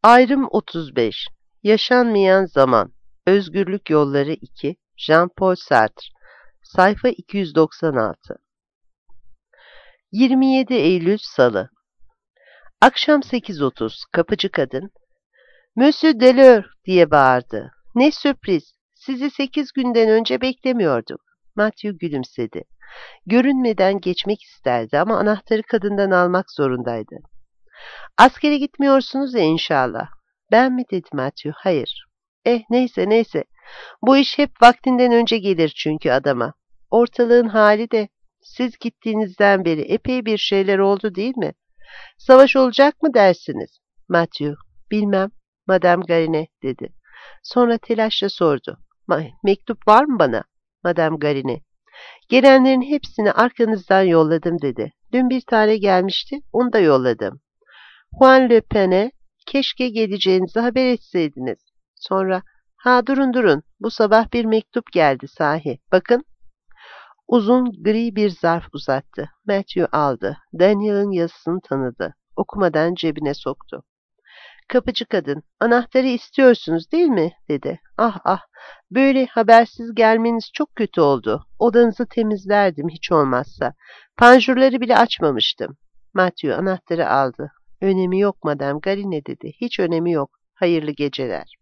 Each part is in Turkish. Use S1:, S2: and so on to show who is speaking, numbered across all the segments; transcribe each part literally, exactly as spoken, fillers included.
S1: Ayrım otuz beş. Yaşanmayan Zaman. Özgürlük Yolları iki. Jean-Paul Sartre. Sayfa iki yüz doksan altı. yirmi yedi Eylül Salı. Akşam sekiz otuz. Kapıcı kadın, "Monsieur Deleur!" diye bağırdı. "Ne sürpriz! Sizi sekiz günden önce beklemiyorduk." Matthew gülümsedi. Görünmeden geçmek isterdi ama anahtarı kadından almak zorundaydı. "Askere gitmiyorsunuz ya inşallah." "Ben mi?" dedi Matthew. "Hayır." "Eh, neyse neyse. Bu iş hep vaktinden önce gelir çünkü adama. Ortalığın hali de siz gittiğinizden beri epey bir şeyler oldu değil mi? Savaş olacak mı dersiniz?" Matthew, "Bilmem, Madame Garine," dedi. Sonra telaşla sordu. "Ma- Mektup var mı bana?" Madame Garine, "Gelenlerin hepsini arkanızdan yolladım," dedi. "Dün bir tane gelmişti, onu da yolladım." Juan Le Pen'e, "Keşke geleceğinizi haber etseydiniz." Sonra, "Ha durun durun, bu sabah bir mektup geldi sahi. Bakın." Uzun gri bir zarf uzattı. Matthew aldı. Daniel'ın yazısını tanıdı. Okumadan cebine soktu. Kapıcı kadın, "Anahtarı istiyorsunuz değil mi?" dedi. "Ah ah, böyle habersiz gelmeniz çok kötü oldu. Odanızı temizlerdim hiç olmazsa. Panjurları bile açmamıştım." Matthew anahtarı aldı. "Önemi yok Madame Garine," dedi. "Hiç önemi yok. Hayırlı geceler."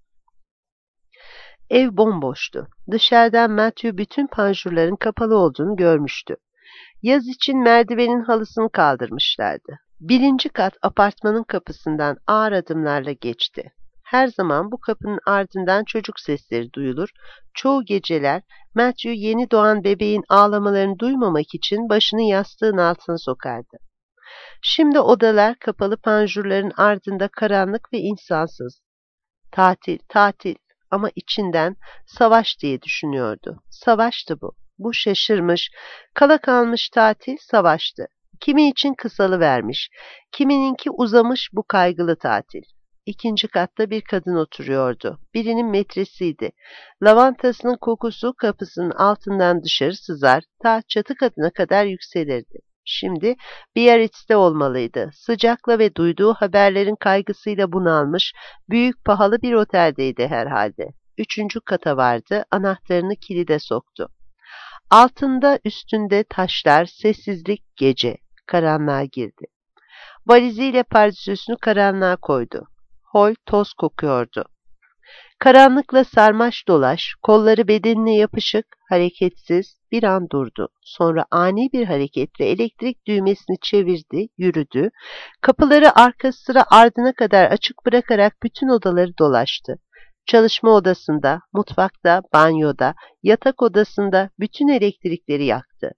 S1: Ev bomboştu. Dışarıdan Matthew bütün panjurların kapalı olduğunu görmüştü. Yaz için merdivenin halısını kaldırmışlardı. Birinci kat apartmanın kapısından ağır adımlarla geçti. Her zaman bu kapının ardından çocuk sesleri duyulur. Çoğu geceler Matthew yeni doğan bebeğin ağlamalarını duymamak için başını yastığın altına sokardı. Şimdi odalar kapalı panjurların ardında karanlık ve insansız. Tatil, tatil ama içinden savaş diye düşünüyordu. Savaştı bu. Bu şaşırmış, kala kalmış tatil savaştı. Kimi için kısalıvermiş, kimininki uzamış bu kaygılı tatil. İkinci katta bir kadın oturuyordu. Birinin metresiydi. Lavantasının kokusu kapısının altından dışarı sızar, ta çatı katına kadar yükselirdi. Şimdi Biarritz'te olmalıydı. Sıcakla ve duyduğu haberlerin kaygısıyla bunalmış, büyük pahalı bir oteldeydi herhalde. Üçüncü kata vardı, anahtarını kilide soktu. Altında üstünde taşlar, sessizlik, gece. Karanlığa girdi. Valiziyle pardesüsünü karanlığa koydu. Hol toz kokuyordu. Karanlıkla sarmaş dolaş, kolları bedenine yapışık, hareketsiz, bir an durdu. Sonra ani bir hareketle elektrik düğmesini çevirdi, yürüdü. Kapıları arka sıra ardına kadar açık bırakarak bütün odaları dolaştı. Çalışma odasında, mutfakta, banyoda, yatak odasında bütün elektrikleri yaktı.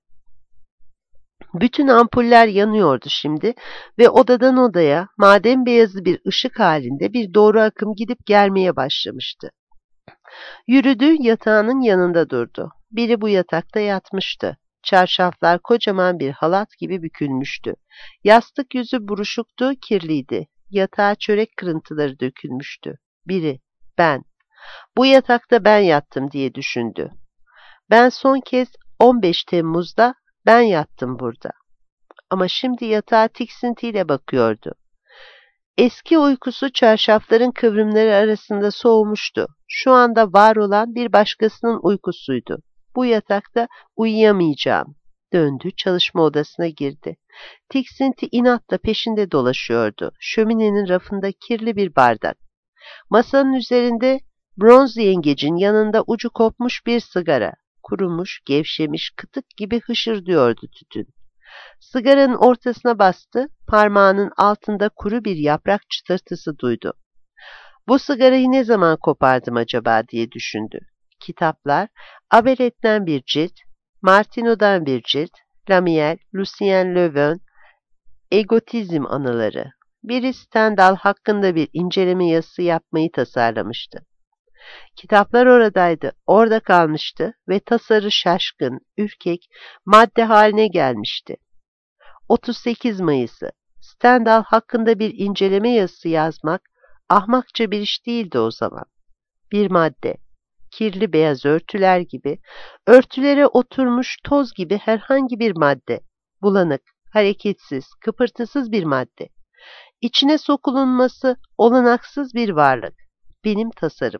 S1: Bütün ampuller yanıyordu şimdi ve odadan odaya maden beyazı bir ışık halinde bir doğru akım gidip gelmeye başlamıştı. Yürüdü, yatağının yanında durdu. Biri bu yatakta yatmıştı. Çarşaflar kocaman bir halat gibi bükülmüştü. Yastık yüzü buruşuktu, kirliydi. Yatağa çörek kırıntıları dökülmüştü. Biri, ben. Bu yatakta ben yattım diye düşündü. Ben son kez on beş Temmuz'da ben yattım burada. Ama şimdi yatağa tiksintiyle bakıyordu. Eski uykusu çarşafların kıvrımları arasında soğumuştu. Şu anda var olan bir başkasının uykusuydu. Bu yatakta uyuyamayacağım. Döndü, çalışma odasına girdi. Tiksinti inatla peşinde dolaşıyordu. Şöminenin rafında kirli bir bardak. Masanın üzerinde bronz yengecin yanında ucu kopmuş bir sigara. Kurumuş, gevşemiş, kıtık gibi hışırdıyordu tütün. Sigaranın ortasına bastı, parmağının altında kuru bir yaprak çıtırtısı duydu. Bu sigarayı ne zaman kopardım acaba diye düşündü. Kitaplar, Abelet'ten bir cilt, Martineau'dan bir cilt, Lamiel, Lucien Leuven, Egotizm anıları. Biri Stendhal hakkında bir inceleme yazısı yapmayı tasarlamıştı. Kitaplar oradaydı, orada kalmıştı ve tasarı şaşkın, ürkek, madde haline gelmişti. otuz sekiz Mayıs'ı. Stendhal hakkında bir inceleme yazısı yazmak ahmakça bir iş değildi o zaman. Bir madde, kirli beyaz örtüler gibi, örtülere oturmuş toz gibi herhangi bir madde, bulanık, hareketsiz, kıpırtısız bir madde. İçine sokulunması olanaksız bir varlık. Benim tasarım.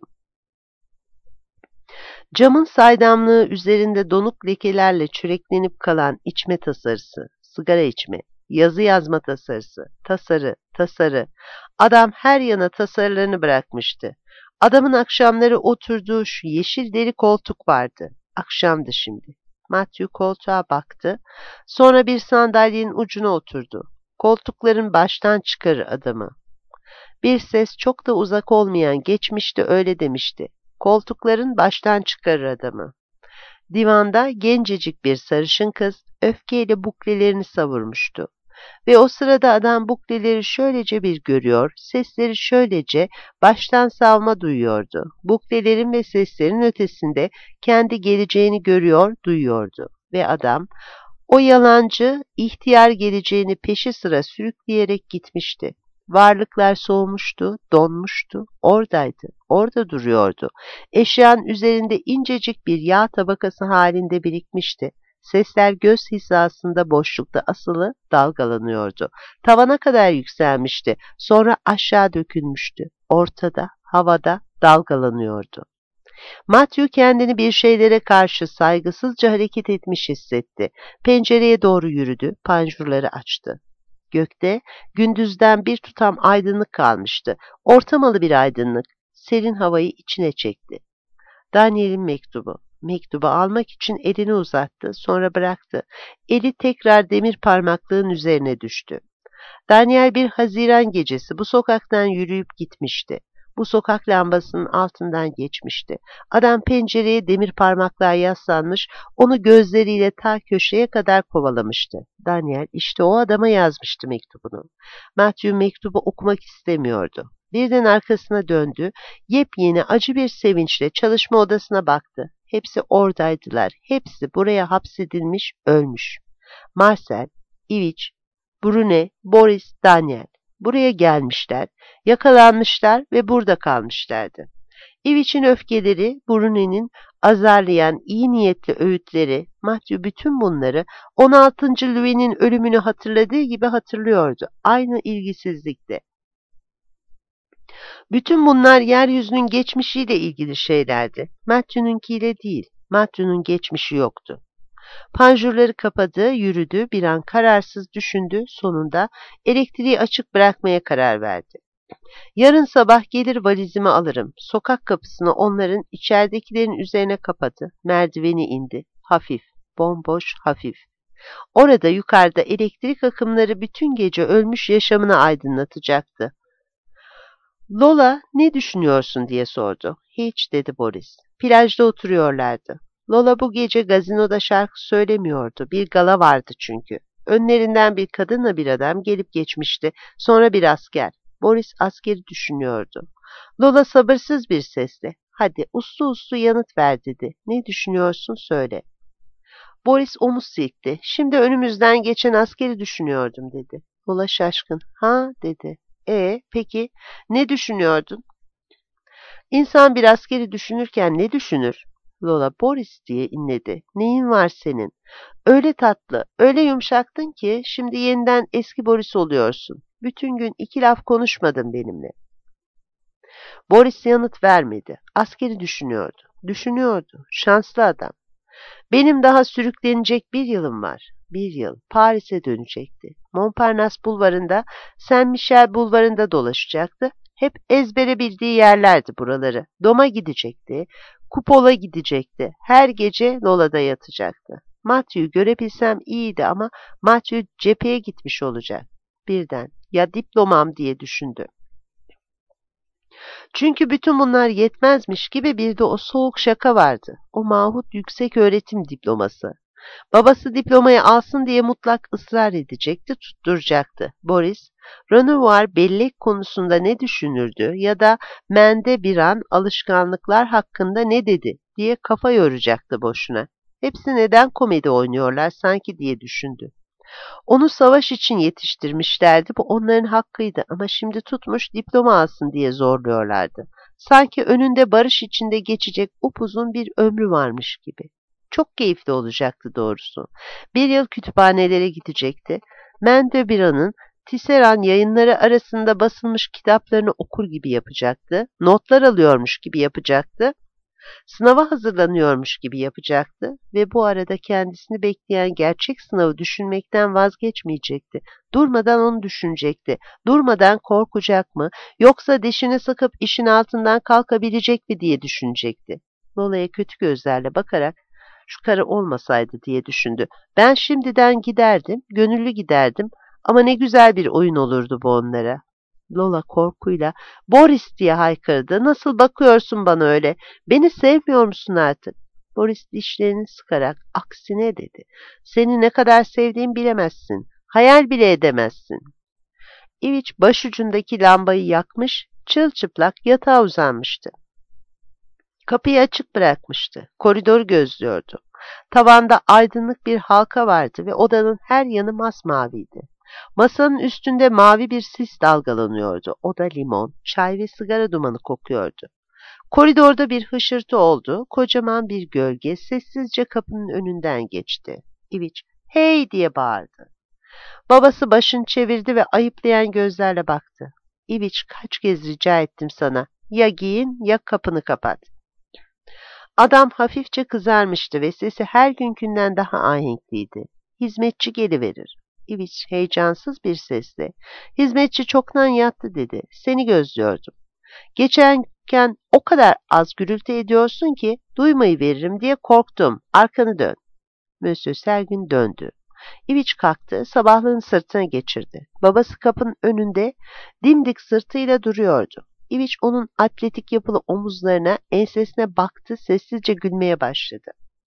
S1: Camın saydamlığı üzerinde donuk lekelerle çüreklenip kalan içme tasarısı, sigara içme, yazı yazma tasarısı, tasarı, tasarı. Adam her yana tasarılarını bırakmıştı. Adamın akşamları oturduğu şu yeşil deri koltuk vardı. Akşamdı şimdi. Matthew koltuğa baktı. Sonra bir sandalyenin ucuna oturdu. Koltukların baştan çıkarır adamı. Bir ses çok da uzak olmayan geçmişte öyle demişti. Koltukların baştan çıkarır adamı. Divanda gencecik bir sarışın kız öfkeyle buklelerini savurmuştu. Ve o sırada adam bukleleri şöylece bir görüyor, sesleri şöylece baştan savma duyuyordu. Buklelerin ve seslerin ötesinde kendi geleceğini görüyor, duyuyordu. Ve adam o yalancı, ihtiyar geleceğini peşi sıra sürükleyerek gitmişti. Varlıklar soğumuştu, donmuştu, oradaydı, orada duruyordu. Eşyanın üzerinde incecik bir yağ tabakası halinde birikmişti. Sesler göz hizasında boşlukta asılı dalgalanıyordu. Tavana kadar yükselmişti, sonra aşağı dökülmüştü. Ortada, havada dalgalanıyordu. Matthew kendini bir şeylere karşı saygısızca hareket etmiş hissetti. Pencereye doğru yürüdü, panjurları açtı. Gökte gündüzden bir tutam aydınlık kalmıştı. Ortamalı bir aydınlık, serin havayı içine çekti. Daniel'in mektubu. Mektubu almak için elini uzattı, sonra bıraktı. Eli tekrar demir parmaklığın üzerine düştü. Daniel bir Haziran gecesi bu sokaktan yürüyüp gitmişti. Bu sokak lambasının altından geçmişti. Adam pencereye demir parmaklar yaslanmış, onu gözleriyle ta köşeye kadar kovalamıştı. Daniel işte o adama yazmıştı mektubunu. Matthew mektubu okumak istemiyordu. Birden arkasına döndü, yepyeni acı bir sevinçle çalışma odasına baktı. Hepsi oradaydılar, hepsi buraya hapsedilmiş, ölmüş. Marcel, Ivic, Brune, Boris, Daniel. Buraya gelmişler, yakalanmışlar ve burada kalmışlardı. Ivic'in öfkeleri, Brune'nin azarlayan iyi niyetli öğütleri, Matthew bütün bunları on altıncı Louis'nin ölümünü hatırladığı gibi hatırlıyordu. Aynı ilgisizlikte. Bütün bunlar yeryüzünün geçmişiyle ilgili şeylerdi. Matthew'nunkiyle değil. Matthew'nun geçmişi yoktu. Panjurları kapadı, yürüdü, bir an kararsız düşündü, sonunda elektriği açık bırakmaya karar verdi. Yarın sabah gelir valizimi alırım. Sokak kapısını onların içeridekilerin üzerine kapadı. Merdiveni indi. Hafif, bomboş, hafif. Orada yukarıda elektrik akımları bütün gece ölmüş yaşamını aydınlatacaktı. Lola ne düşünüyorsun diye sordu. Hiç dedi Boris. Plajda oturuyorlardı. Lola bu gece gazinoda şarkı söylemiyordu. Bir gala vardı çünkü. Önlerinden bir kadınla bir adam gelip geçmişti. Sonra bir asker. Boris askeri düşünüyordu. Lola sabırsız bir sesle, hadi uslu uslu yanıt ver dedi. Ne düşünüyorsun söyle. Boris omuz silkti. Şimdi önümüzden geçen askeri düşünüyordum dedi. Lola şaşkın. Ha dedi. E peki ne düşünüyordun? İnsan bir askeri düşünürken ne düşünür? Lola Boris diye inledi. Neyin var senin? Öyle tatlı, öyle yumuşaktın ki şimdi yeniden eski Boris oluyorsun. Bütün gün iki laf konuşmadın benimle. Boris yanıt vermedi. Askeri düşünüyordu. Düşünüyordu. Şanslı adam. Benim daha sürüklenecek bir yılım var. Bir yıl. Paris'e dönecekti. Montparnasse bulvarında, Saint Michel bulvarında dolaşacaktı. Hep ezbere bildiği yerlerdi buraları. Doma gidecekti. Kupola gidecekti. Her gece Lola'da yatacaktı. Matthew'yu görebilsem iyiydi ama Matthew cepheye gitmiş olacak. Birden ya diplomam diye düşündü. Çünkü bütün bunlar yetmezmiş gibi bir de o soğuk şaka vardı. O mahut yüksek öğretim diploması. Babası diplomayı alsın diye mutlak ısrar edecekti, tutturacaktı. Boris, Renoir bellek konusunda ne düşünürdü ya da mende bir an alışkanlıklar hakkında ne dedi diye kafa yoracaktı boşuna. Hepsi neden komedi oynuyorlar sanki diye düşündü. Onu savaş için yetiştirmişlerdi, bu onların hakkıydı ama şimdi tutmuş diploma alsın diye zorluyorlardı. Sanki önünde barış içinde geçecek upuzun bir ömrü varmış gibi. Çok keyifli olacaktı doğrusu. Bir yıl kütüphanelere gidecekti. Mendebira'nın Tisserand yayınları arasında basılmış kitaplarını okur gibi yapacaktı, notlar alıyormuş gibi yapacaktı, sınava hazırlanıyormuş gibi yapacaktı ve bu arada kendisini bekleyen gerçek sınavı düşünmekten vazgeçmeyecekti. Durmadan onu düşünecekti. Durmadan korkacak mı, yoksa dişini sıkıp işin altından kalkabilecek mi diye düşünecekti. Lola'ya kötü gözlerle bakarak, şu karı olmasaydı diye düşündü. Ben şimdiden giderdim, gönüllü giderdim ama ne güzel bir oyun olurdu bu onlara. Lola korkuyla Boris diye haykırdı. Nasıl bakıyorsun bana öyle? Beni sevmiyor musun artık? Boris dişlerini sıkarak aksine dedi. Seni ne kadar sevdiğimi bilemezsin. Hayal bile edemezsin. İviç başucundaki lambayı yakmış, çılçıplak yatağa uzanmıştı. Kapıyı açık bırakmıştı. Koridoru gözlüyordu. Tavanda aydınlık bir halka vardı ve odanın her yanı masmaviydi. Masanın üstünde mavi bir sis dalgalanıyordu. Oda limon, çay ve sigara dumanı kokuyordu. Koridorda bir hışırtı oldu. Kocaman bir gölge sessizce kapının önünden geçti. İviç, hey diye bağırdı. Babası başını çevirdi ve ayıplayan gözlerle baktı. İviç, kaç kez rica ettim sana. Ya giyin ya kapını kapat. Adam hafifçe kızarmıştı ve sesi her günkünden daha ahenkliydi. Hizmetçi geliverir. İviç heyecansız bir sesle, hizmetçi çoktan yattı dedi. Seni gözlüyordum. Geçerken o kadar az gürültü ediyorsun ki duymayı veririm diye korktum. Arkanı dön. Monsieur Sergün döndü. İviç kalktı, sabahlığını sırtına geçirdi. Babası kapının önünde dimdik sırtıyla duruyordu. İviç onun atletik yapılı omuzlarına, ensesine baktı, sessizce gülmeye başladı.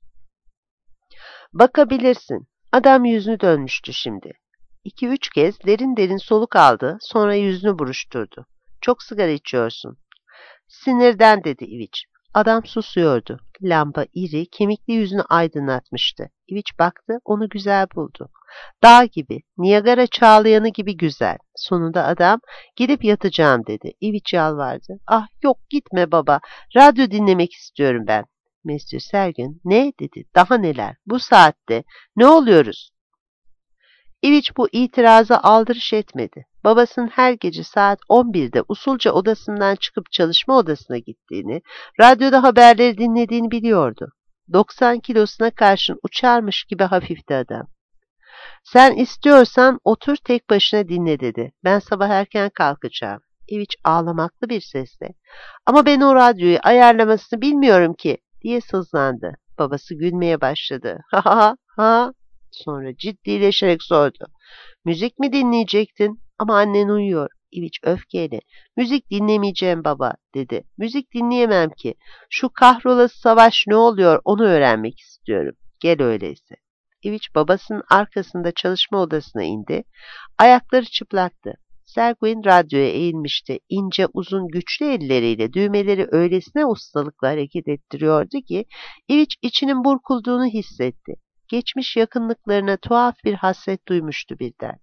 S1: Bakabilirsin. Adam yüzünü dönmüştü şimdi. İki üç kez derin derin soluk aldı, sonra yüzünü buruşturdu. Çok sigara içiyorsun. Sinirden dedi İviç. Adam susuyordu. Lamba iri, kemikli yüzünü aydınlatmıştı. İviç baktı, onu güzel buldu. Dağ gibi, Niagara çağlayanı gibi güzel. Sonunda adam, gidip yatacağım dedi. İviç yalvardı. Ah yok gitme baba, radyo dinlemek istiyorum ben. Monsieur Sergün, ne dedi, daha neler, bu saatte, ne oluyoruz? İviç bu itiraza aldırış etmedi. Babasının her gece saat on birde usulca odasından çıkıp çalışma odasına gittiğini, radyoda haberleri dinlediğini biliyordu. doksan kilosuna karşın uçarmış gibi hafifti adam. Sen istiyorsan otur tek başına dinle dedi. Ben sabah erken kalkacağım. İviç ağlamaklı bir sesle. Ama ben o radyoyu ayarlamasını bilmiyorum ki diye sızlandı. Babası gülmeye başladı. Ha ha ha. Sonra ciddileşerek sordu. Müzik mi dinleyecektin? Ama annen uyuyor. İviç öfkeyle. Müzik dinlemeyeceğim baba dedi. Müzik dinleyemem ki. Şu kahrolası savaş ne oluyor onu öğrenmek istiyorum. Gel öyleyse. İviç babasının arkasında çalışma odasına indi. Ayakları çıplaktı. Serguin radyoya eğilmişti. İnce, uzun, güçlü elleriyle düğmeleri öylesine ustalıkla hareket ettiriyordu ki İviç içinin burkulduğunu hissetti. Geçmiş yakınlıklarına tuhaf bir hasret duymuştu birden.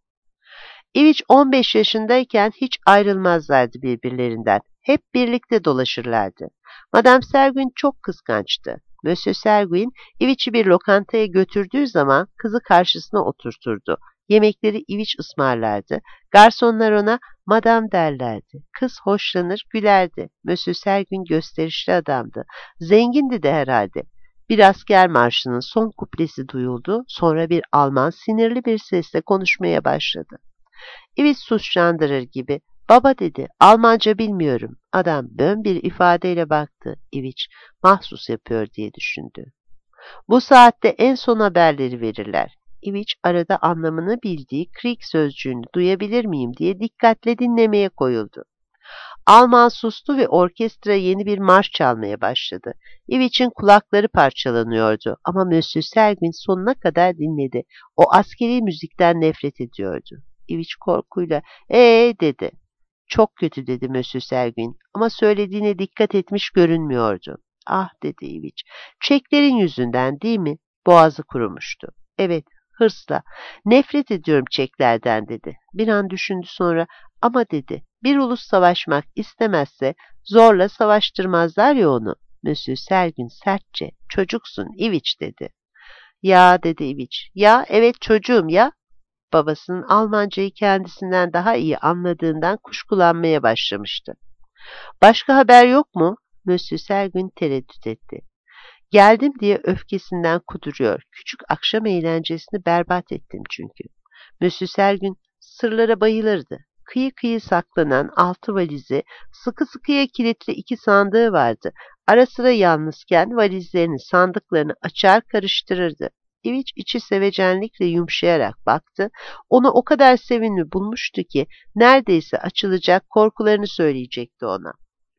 S1: İviç on beş yaşındayken hiç ayrılmazlardı birbirlerinden. Hep birlikte dolaşırlardı. Madame Serguin çok kıskançtı. Monsieur Serguin, İviç'i bir lokantaya götürdüğü zaman kızı karşısına oturturdu. Yemekleri İviç ısmarlardı. Garsonlar ona madam derlerdi. Kız hoşlanır, gülerdi. Monsieur Serguin gösterişli adamdı. Zengindi de herhalde. Bir asker marşının son kuplesi duyuldu. Sonra bir Alman sinirli bir sesle konuşmaya başladı. İviç suçlandırır gibi. Baba dedi, Almanca bilmiyorum. Adam bön bir ifadeyle baktı. İviç, mahsus yapıyor diye düşündü. Bu saatte en son haberleri verirler. İviç arada anlamını bildiği Krieg sözcüğünü duyabilir miyim diye dikkatle dinlemeye koyuldu. Alman sustu ve orkestra yeni bir marş çalmaya başladı. İviç'in kulakları parçalanıyordu ama Monsieur Serguin sonuna kadar dinledi. O askeri müzikten nefret ediyordu. İviç korkuyla ee dedi. Çok kötü dedi Monsieur Serguin ama söylediğine dikkat etmiş görünmüyordu. Ah dedi İviç. Çeklerin yüzünden değil mi? Boğazı kurumuştu. Evet, hırsla. Nefret ediyorum çeklerden dedi. Bir an düşündü sonra ama dedi. Bir ulus savaşmak istemezse zorla savaştırmazlar ya onu. Monsieur Serguin sertçe. Çocuksun İviç dedi. Ya dedi İviç. Ya evet çocuğum ya. Babasının Almancayı kendisinden daha iyi anladığından kuşkulanmaya başlamıştı. ''Başka haber yok mu?'' Monsieur Selgin tereddüt etti. ''Geldim diye öfkesinden kuduruyor. Küçük akşam eğlencesini berbat ettim çünkü.'' Monsieur Selgin sırlara bayılırdı. Kıyı kıyı saklanan altı valizi, sıkı sıkıya kilitli iki sandığı vardı. Ara sıra yalnızken valizlerini, sandıklarını açar karıştırırdı. İviç içi sevecenlikle yumuşayarak baktı. Onu o kadar sevimli bulmuştu ki neredeyse açılacak, korkularını söyleyecekti ona.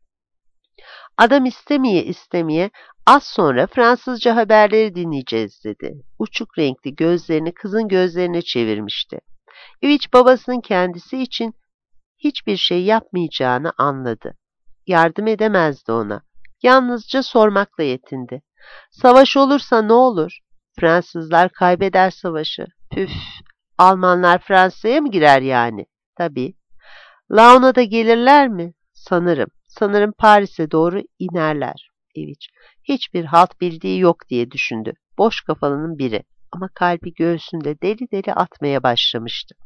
S1: Adam istemeye istemeye az sonra Fransızca haberleri dinleyeceğiz dedi. Uçuk renkli gözlerini kızın gözlerine çevirmişti. İviç babasının kendisi için hiçbir şey yapmayacağını anladı. Yardım edemezdi ona. Yalnızca sormakla yetindi. ''Savaş olursa ne olur?'' ''Fransızlar kaybeder savaşı.'' ''Püf, Almanlar Fransa'ya mı girer yani?'' ''Tabii.'' ''Laon'a da gelirler mi?'' ''Sanırım. Sanırım Paris'e doğru inerler.'' İviç, hiçbir halt bildiği yok diye düşündü. Boş kafalının biri ama kalbi göğsünde deli deli atmaya başlamıştı.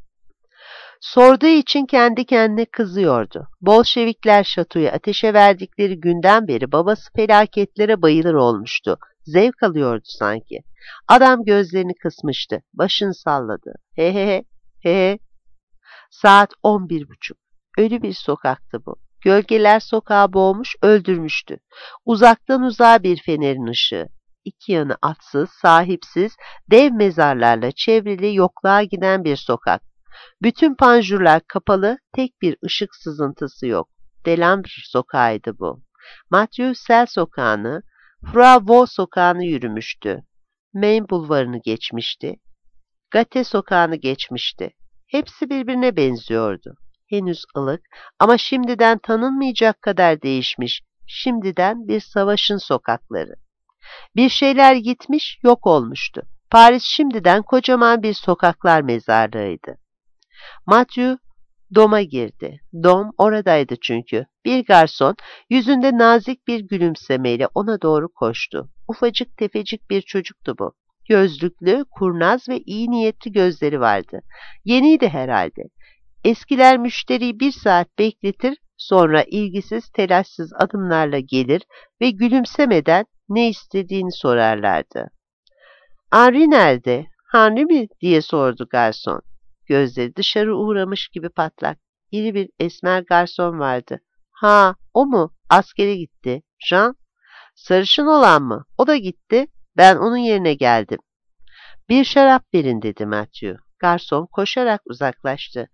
S1: Sorduğu için kendi kendine kızıyordu. Bolşevikler şatoyu ateşe verdikleri günden beri babası felaketlere bayılır olmuştu. Zevk alıyordu sanki. Adam gözlerini kısmıştı. Başını salladı. He he he he he. Saat on bir buçuk. Ölü bir sokaktı bu. Gölgeler sokağı boğmuş, öldürmüştü. Uzaktan uzağa bir fenerin ışığı. İki yanı atsız, sahipsiz, dev mezarlarla çevrili yokluğa giden bir sokak. Bütün panjurlar kapalı, tek bir ışık sızıntısı yok. Delambre sokağıydı bu. Mathieu Sel sokağını, Froidvaux sokağını yürümüştü. Maine bulvarını geçmişti. Gate sokağını geçmişti. Hepsi birbirine benziyordu. Henüz ılık ama şimdiden tanınmayacak kadar değişmiş, şimdiden bir savaşın sokakları. Bir şeyler gitmiş, yok olmuştu. Paris şimdiden kocaman bir sokaklar mezarlığıydı. Mathieu Dom'a girdi. Dom oradaydı çünkü. Bir garson yüzünde nazik bir gülümsemeyle ona doğru koştu. Ufacık tefecik bir çocuktu bu. Gözlüklü, kurnaz ve iyi niyetli gözleri vardı. Yeniydi herhalde. Eskiler müşteriyi bir saat bekletir, sonra ilgisiz, telaşsız adımlarla gelir ve gülümsemeden ne istediğini sorarlardı. ''Henri nerede? Henri mi?'' diye sordu garson. Gözleri dışarı uğramış gibi patlak. İri bir esmer garson vardı. ''Ha, o mu? Askere gitti. Jean? Sarışın olan mı? O da gitti. Ben onun yerine geldim.'' ''Bir şarap verin.'' dedi Mathieu. Garson koşarak uzaklaştı.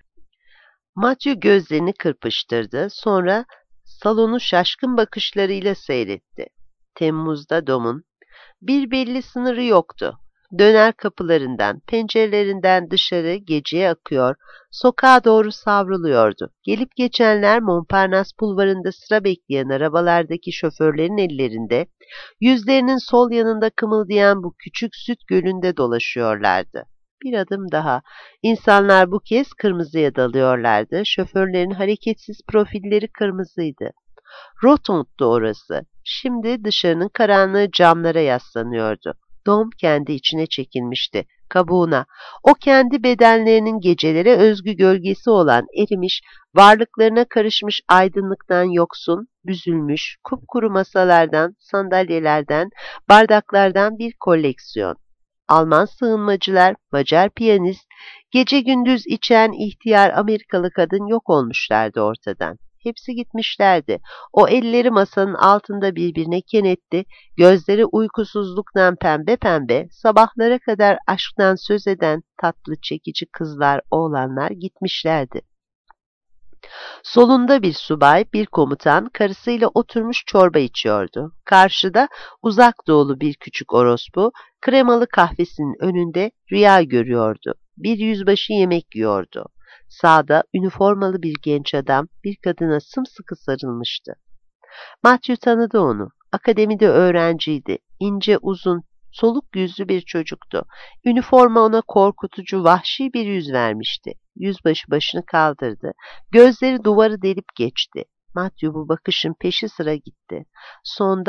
S1: Mathieu gözlerini kırpıştırdı. Sonra salonu şaşkın bakışlarıyla seyretti. Temmuz'da Dom'un bir belli sınırı yoktu. Döner kapılarından, pencerelerinden dışarı geceye akıyor, sokağa doğru savruluyordu. Gelip geçenler Montparnasse bulvarında sıra bekleyen arabalardaki şoförlerin ellerinde, yüzlerinin sol yanında kımıldayan bu küçük süt gölünde dolaşıyorlardı. Bir adım daha. İnsanlar bu kez kırmızıya dalıyorlardı. Şoförlerin hareketsiz profilleri kırmızıydı. Rotond'du orası. Şimdi dışarının karanlığı camlara yaslanıyordu. Dom kendi içine çekilmişti, kabuğuna. O kendi bedenlerinin gecelere özgü gölgesi olan erimiş, varlıklarına karışmış aydınlıktan yoksun, büzülmüş, kupkuru masalardan, sandalyelerden, bardaklardan bir koleksiyon. Alman sığınmacılar, Macar piyanist, gece gündüz içen ihtiyar Amerikalı kadın yok olmuşlardı ortadan. Hepsi gitmişlerdi. O elleri masanın altında birbirine kenetti, gözleri uykusuzluktan pembe pembe, sabahlara kadar aşktan söz eden tatlı çekici kızlar, oğlanlar gitmişlerdi. Solunda bir subay, bir komutan karısıyla oturmuş çorba içiyordu. Karşıda uzak doğulu bir küçük orospu, kremalı kahvesinin önünde rüya görüyordu. Bir yüzbaşı yemek yiyordu. Sağda üniformalı bir genç adam bir kadına sımsıkı sarılmıştı. Mathieu tanıdı onu. Akademide öğrenciydi. İnce, uzun, soluk yüzlü bir çocuktu. Üniforma ona korkutucu, vahşi bir yüz vermişti. Yüzbaşı başını kaldırdı. Gözleri duvarı delip geçti. Mathieu bu bakışın peşi sıra gitti. Sonda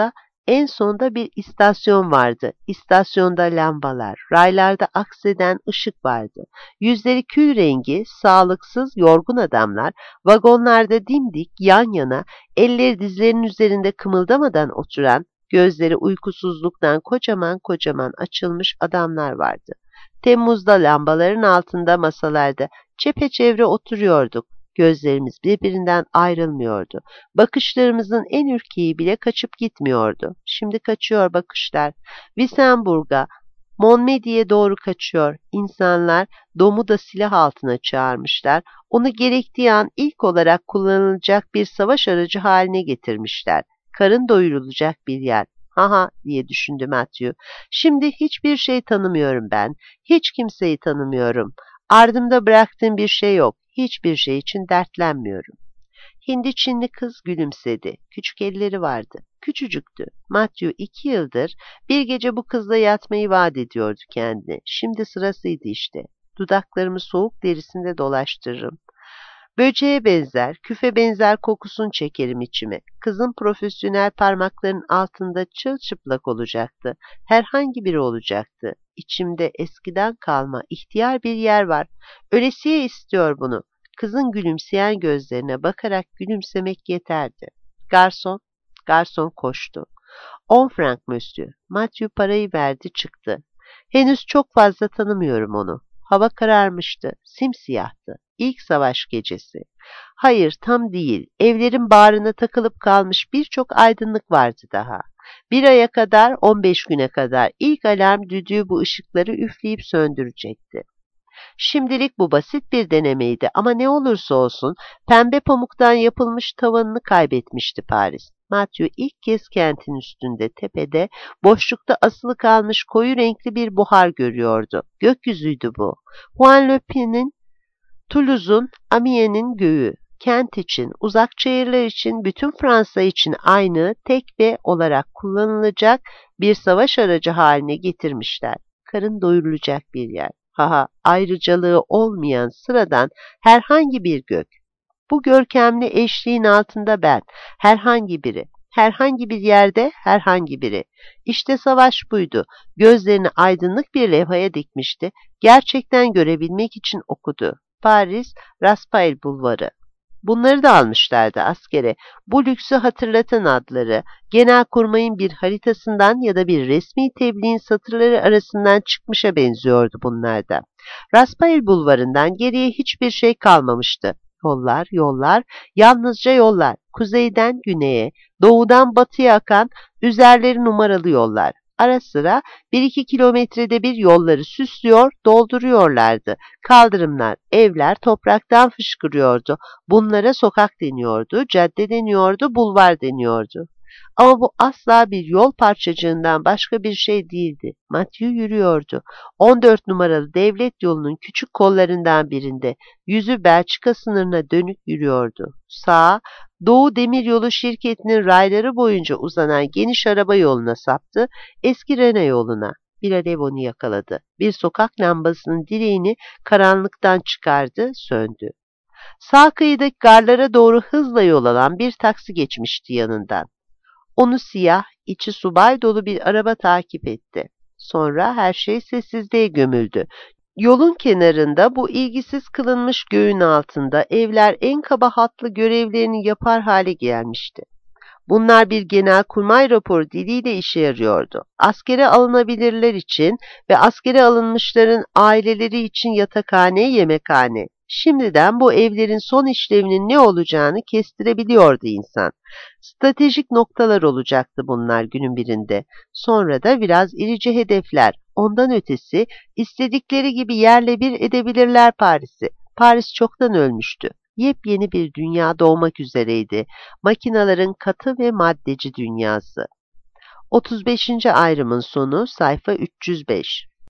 S1: En sonda bir istasyon vardı. İstasyonda lambalar, raylarda akseden ışık vardı. Yüzleri kül rengi, sağlıksız, yorgun adamlar, vagonlarda dimdik, yan yana, elleri dizlerinin üzerinde kımıldamadan oturan, gözleri uykusuzluktan kocaman kocaman açılmış adamlar vardı. Temmuz'da lambaların altında masalarda çepeçevre oturuyorduk. Gözlerimiz birbirinden ayrılmıyordu. Bakışlarımızın en ürkeği bile kaçıp gitmiyordu. Şimdi kaçıyor bakışlar. Wissembourg'a, Montmédy'e doğru kaçıyor. İnsanlar Dom'u da silah altına çağırmışlar. Onu gerektiği an ilk olarak kullanılacak bir savaş aracı haline getirmişler. Karın doyurulacak bir yer. Haha diye düşündü Matthew. Şimdi hiçbir şey tanımıyorum ben. Hiç kimseyi tanımıyorum. Ardımda bıraktığım bir şey yok. Hiçbir şey için dertlenmiyorum. Hindi Çinli kız gülümsedi. Küçük elleri vardı. Küçücüktü. Matthew iki yıldır bir gece bu kızla yatmayı vaat ediyordu kendine. Şimdi sırasıydı işte. Dudaklarımı soğuk derisinde dolaştırırım. Böceğe benzer, küfe benzer kokusunu çekerim içime. Kızın profesyonel parmaklarının altında çırılçıplak olacaktı. Herhangi biri olacaktı. İçimde eskiden kalma, ihtiyar bir yer var. Ölesiye istiyor bunu. Kızın gülümseyen gözlerine bakarak gülümsemek yeterdi. Garson, garson koştu. On frank monsieur. Matthew parayı verdi çıktı. Henüz çok fazla tanımıyorum onu. Hava kararmıştı, simsiyahtı. İlk savaş gecesi. Hayır, tam değil. Evlerin bağrına takılıp kalmış birçok aydınlık vardı daha. Bir aya kadar, on beş güne kadar ilk alarm düdüğü bu ışıkları üfleyip söndürecekti. Şimdilik bu basit bir denemeydi ama ne olursa olsun pembe pamuktan yapılmış tavanını kaybetmişti Paris. Matthew ilk kez kentin üstünde, tepede, boşlukta asılı kalmış koyu renkli bir buhar görüyordu. Gökyüzüydü bu. Juan Lepin'in, Toulouse'un, Amiens'in göğü. Kent için, uzak şehirler için, bütün Fransa için aynı, tek ve olarak kullanılacak bir savaş aracı haline getirmişler. Karın doyurulacak bir yer. Haha, ayrıcalığı olmayan sıradan herhangi bir gök. Bu görkemli eşliğin altında ben, herhangi biri, herhangi bir yerde herhangi biri. İşte savaş buydu. Gözlerini aydınlık bir levhaya dikmişti. Gerçekten görebilmek için okudu. Paris, Raspail Bulvarı. Bunları da almışlardı askere. Bu lüksü hatırlatan adları, Genelkurmay'ın bir haritasından ya da bir resmi tebliğin satırları arasından çıkmışa benziyordu bunlarda. Raspail Bulvarı'ndan geriye hiçbir şey kalmamıştı. Yollar, yollar, yalnızca yollar. Kuzeyden güneye, doğudan batıya akan, üzerleri numaralı yollar. Ara sıra bir iki kilometrede bir yolları süslüyor, dolduruyorlardı. Kaldırımlar, evler topraktan fışkırıyordu. Bunlara sokak deniyordu, cadde deniyordu, bulvar deniyordu. Ama bu asla bir yol parçacığından başka bir şey değildi. Matthew yürüyordu. on dört numaralı devlet yolunun küçük kollarından birinde. Yüzü Belçika sınırına dönük yürüyordu. Sağa, Doğu Demiryolu şirketinin rayları boyunca uzanan geniş araba yoluna saptı, eski Rene yoluna. Bir alev onu yakaladı. Bir sokak lambasının direğini karanlıktan çıkardı, söndü. Sağ kıyıdaki garlara doğru hızla yol alan bir taksi geçmişti yanından. Onu siyah, içi subay dolu bir araba takip etti. Sonra her şey sessizliğe gömüldü. Yolun kenarında bu ilgisiz kılınmış göğün altında evler en kaba hatlı görevlerini yapar hale gelmişti. Bunlar bir genelkurmay raporu diliyle işe yarıyordu. Askere alınabilirler için ve askere alınmışların aileleri için yatakhane, yemekhane. Şimdiden bu evlerin son işlevinin ne olacağını kestirebiliyordu insan. Stratejik noktalar olacaktı bunlar günün birinde. Sonra da biraz irici hedefler. Ondan ötesi istedikleri gibi yerle bir edebilirler Paris'i. Paris çoktan ölmüştü. Yepyeni bir dünya doğmak üzereydi. Makinaların katı ve maddeci dünyası. otuz beşinci ayrımın sonu sayfa üç yüz beş.